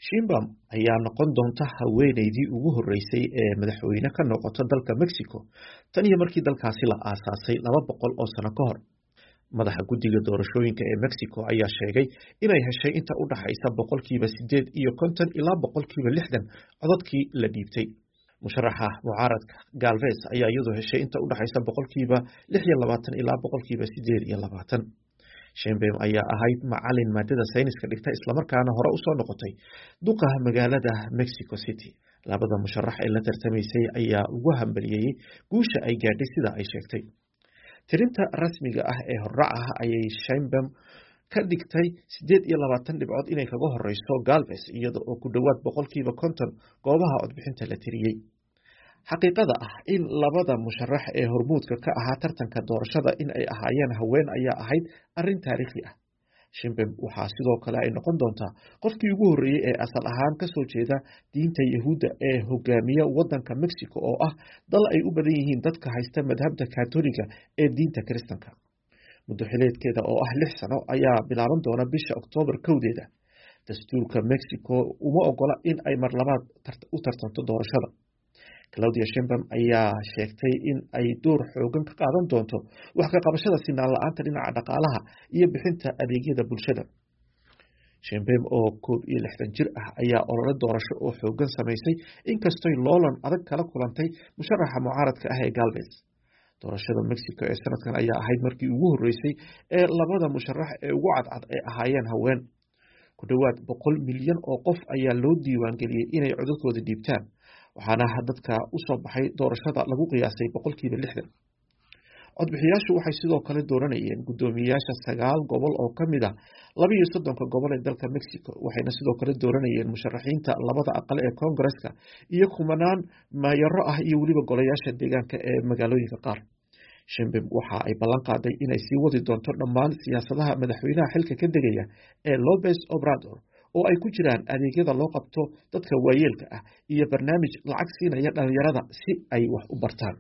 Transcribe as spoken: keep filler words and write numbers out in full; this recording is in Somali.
Sheinbaum ayaa noqon doonta haweeneydii ugu horeysay ee madaxweyne ka noqota dalka Mexico tan iyo markii dalkaasi la aasaasay laba boqol oo sano ka hor. Madaxa guddiga doorashooyinka ee Mexico ayaa sheegay inay heshay inta u dhaxaysa boqolkiiba sideed iyo konton ilaa boqolkiiba lixdan codadkii la dhiibtay. Musharaxa mucaaradka Galvez ayaa iyadu heshay inta u dhaxaysa boqolkiiba lix iyo labaatan ilaa boqolkiiba sideed iyo labaatan. Sheinbaum ayaa ahayd macalin maadada sayniska dhigta isla markaana hore u soo noqotay duqa magaalada Mexico City. Labada musharax ee la tartamaysay ayaa ugu hambalyeeyay guusha ay gaadhay sida ay sheegtay. Tirinta rasmiga ah ee horrac ah ayay Sheinbaum ka dhigtay sideed iyo labaatan dhibcood inay kaga horeyso Galvez iyada oo ku dhowaad boqolkiiba konton goobaha codbixinta la tiriyay. Xaqiiqada ah in labada musharax ee hormuudka ka ahaa tartanka doorashada in ay ahaayeen haween ayaa ahayd arrin taariikhi ah. Sheinbaum waxaa sidoo kale ay noqon doontaa qofkii ugu horreeyay ee asal ahaan ka soo jeeda diinta Yahuudda ee hogaamiya waddanka Mexico oo ah dal ay u badan yihiin dadka haysta madhabta Kaatooliga ee diinta Kiristaanka. Muddo xileedkeeda oo ah lix sano ayaa bilaaban doona bisha Oktoobar kowdeeda. Dastuurka Mexico uma ogola in ay mar labaad u tartanto doorashada. Claudia Sheinbaum ayaa sheegtay in ay door xoogan ka qaadan doonto wax ka qabashada sinaan la'aanta dhinaca dhaqaalaha iyo bixinta adeegyada bulshada. Sheinbaum oo koob iyo lixdan jir ah ayaa olole doorasho oo xoogan samaysay inkastoo loolan adag kala kulantay musharaxa mucaaradka ah ee Galvez. Doorashada Mexico ee sanadkan ayaa ahayd markii ugu horeysay ee labada musharax ee ugu cadcad ay ahaayeen haween. Ku dhowaad boqol milyan oo qof ayaa loo diiwaan geliyay inay codadkooda dhiibtaan, waxaana dadka u soo baxay doorashada lagu qiyaasay boqolkiiba lixdan. Codbixiyaashu waxay sidoo kale dooranayeen guddoomiyayaasha sagaal gobol oo ka mid ah laba iyo soddonka gobol ee dalka Mexico, waxayna sidoo kale dooranayeen musharaxiinta labada aqal ee Koongareeska iyo kumanaan maayaro ah iyo weliba golayaasha deegaanka ee magaalooyinka qaar. Sheinbaum waxa ay ballan qaaday inay sii wadi doonto dhammaan siyaasadaha madaxweynaha xilka ka degaya ee López Obrador oo ay ku jiraan adeegyada loo qabto dadka waayeelka ah iyo barnaamij lacag siinaya dhalinyarada si ay wax u bartaan.